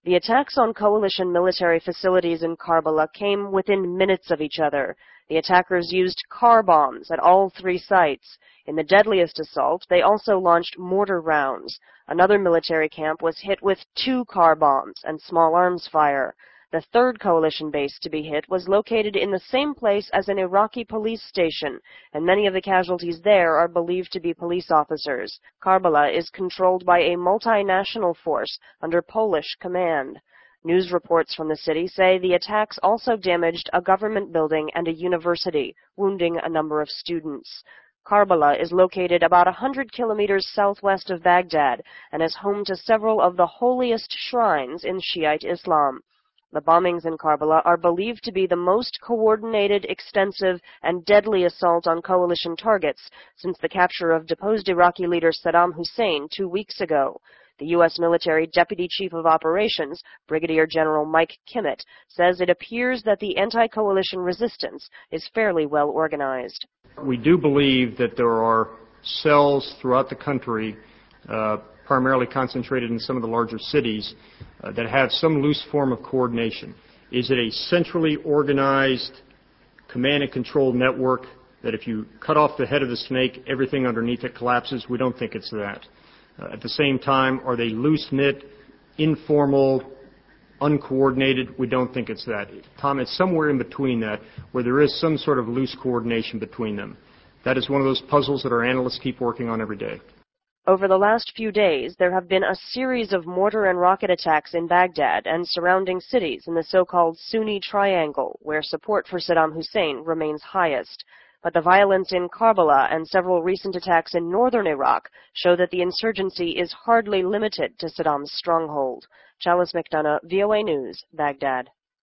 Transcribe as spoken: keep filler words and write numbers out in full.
The attacks on coalition military facilities in Karbala came within minutes of each other. The attackers used car bombs at all three sites. In the deadliest assault, they also launched mortar rounds. Another military camp was hit with two car bombs and small arms fire. The third coalition base to be hit was located in the same place as an Iraqi police station, and many of the casualties there are believed to be police officers. Karbala is controlled by a multinational force under Polish command. News reports from the city say the attacks also damaged a government building and a university, wounding a number of students. Karbala is located about one hundred kilometers southwest of Baghdad and is home to several of the holiest shrines in Shiite Islam. The bombings in Karbala are believed to be the most coordinated, extensive, and deadly assault on coalition targets since the capture of deposed Iraqi leader Saddam Hussein two weeks ago. The U S military Deputy Chief of Operations, Brigadier General Mike Kimmett, says it appears that the anti-coalition resistance is fairly well organized. We do believe that there are cells throughout the country, uh, primarily concentrated in some of the larger cities, uh, that have some loose form of coordination. Is it a centrally organized command and control network that if you cut off the head of the snake, everything underneath it collapses? We don't think it's that. Uh, at the same time, are they loose-knit, informal, uncoordinated? We don't think it's that. Tom, it's somewhere in between that, where there is some sort of loose coordination between them. That is one of those puzzles that our analysts keep working on every day. Over the last few days, there have been a series of mortar and rocket attacks in Baghdad and surrounding cities in the so-called Sunni Triangle, where support for Saddam Hussein remains highest. But the violence in Karbala and several recent attacks in northern Iraq show that the insurgency is hardly limited to Saddam's stronghold. Chalice McDonough, V O A News, Baghdad.